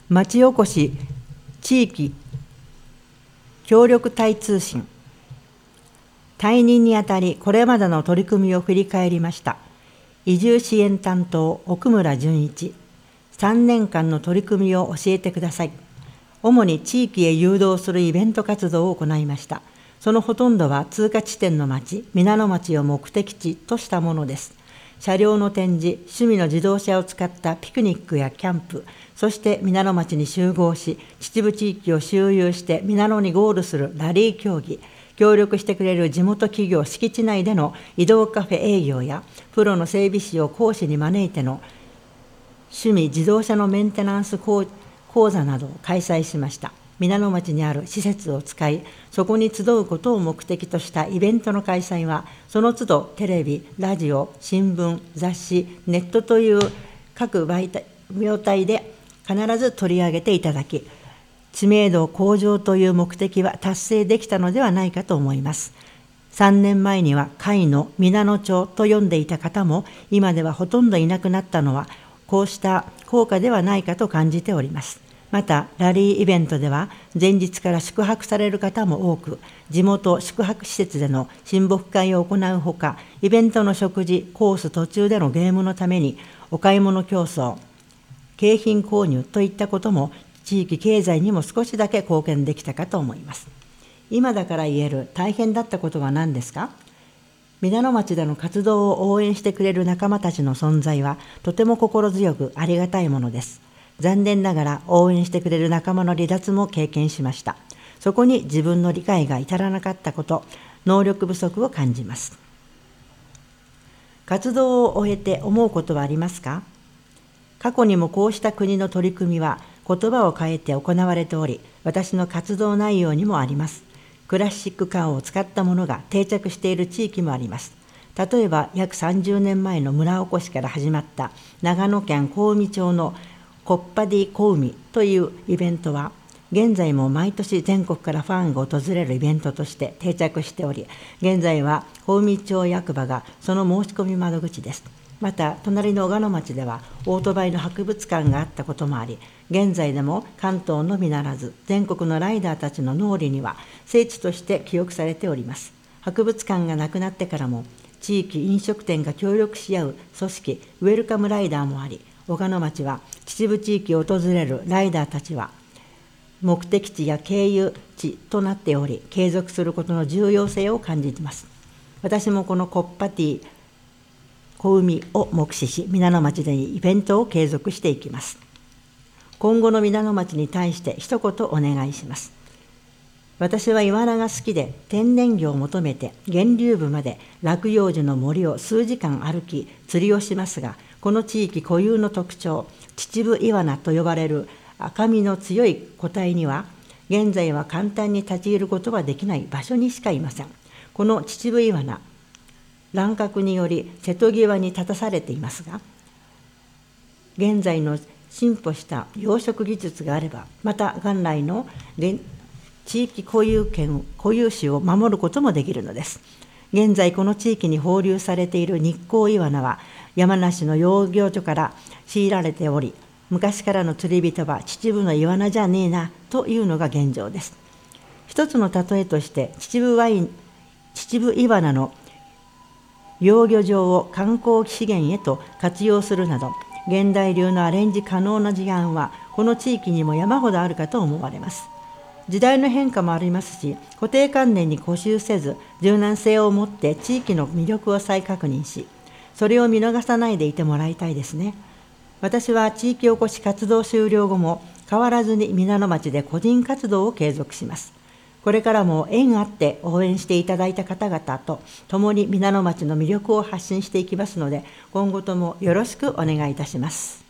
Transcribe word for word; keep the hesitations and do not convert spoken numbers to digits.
町おこし地域協力隊通信。退任にあたり、これまでの取り組みを振り返りました。移住支援担当、奥村淳一。さんねんかんの取り組みを教えてください。主に地域へ誘導するイベント活動を行いました。そのほとんどは通過地点の町、皆野町を目的地としたものです。車両の展示、趣味の自動車を使ったピクニックやキャンプ、そして皆野町に集合し、秩父地域を周遊して皆野にゴールするラリー競技、協力してくれる地元企業敷地内での移動カフェ営業や、プロの整備士を講師に招いての趣味自動車のメンテナンス講座などを開催しました。皆野町にある施設を使い、そこに集うことを目的としたイベントの開催は、その都度テレビ、ラジオ、新聞、雑誌、ネットという各媒体、媒体で必ず取り上げていただき、知名度向上という目的は達成できたのではないかと思います。さんねんまえには甲斐の皆野町と呼んでいた方も、今ではほとんどいなくなったのは、こうした効果ではないかと感じております。また、ラリーイベントでは、前日から宿泊される方も多く、地元宿泊施設での親睦会を行うほか、イベントの食事、コース途中でのゲームのために、お買い物競争、景品購入といったことも、地域経済にも少しだけ貢献できたかと思います。今だから言える大変だったことは何ですか？皆野町での活動を応援してくれる仲間たちの存在はとても心強くありがたいものです。残念ながら応援してくれる仲間の離脱も経験しました。そこに自分の理解が至らなかったこと、能力不足を感じます。活動を終えて思うことはありますか？過去にもこうした国の取り組みは言葉を変えて行われており、私の活動内容にもあります。クラシックカーを使ったものが定着している地域もあります。例えば約さんじゅうねんまえの村おこしから始まった長野県小海町のコッパディ小海というイベントは、現在も毎年全国からファンが訪れるイベントとして定着しており、現在は小海町役場がその申し込み窓口です。また、隣の小鹿野町ではオートバイの博物館があったこともあり、現在でも関東のみならず、全国のライダーたちの脳裏には聖地として記憶されております。博物館がなくなってからも、地域飲食店が協力し合う組織、ウェルカムライダーもあり、小鹿野町は秩父地域を訪れるライダーたちは、目的地や経由地となっており、継続することの重要性を感じています。私もこのコッパティ小海を目視し、皆野町でイベントを継続していきます。今後の皆野町に対して一言お願いします。私はイワナが好きで、天然魚を求めて源流部まで落葉樹の森を数時間歩き釣りをしますが、この地域固有の特徴、秩父イワナと呼ばれる赤みの強い個体には、現在は簡単に立ち入ることができない場所にしかいません。この秩父イワナ、乱獲により瀬戸際に立たされていますが、現在の進歩した養殖技術があれば、また元来の地域固有権、固有種を守ることもできるのです。現在この地域に放流されている日光イワナは、山梨の養魚所から強いられており、昔からの釣り人は秩父のイワナじゃねえなというのが現状です。一つの例えとして、秩父ワイン、秩父イワナの養魚場を観光資源へと活用するなど、現代流のアレンジ可能な事案はこの地域にも山ほどあるかと思われます。時代の変化もありますし、固定観念に固執せず、柔軟性を持って地域の魅力を再確認し、それを見逃さないでいてもらいたいですね。私は地域おこし活動終了後も変わらずに皆野町で個人活動を継続します。これからも縁あって応援していただいた方々と共に皆野町の魅力を発信していきますので、今後ともよろしくお願いいたします。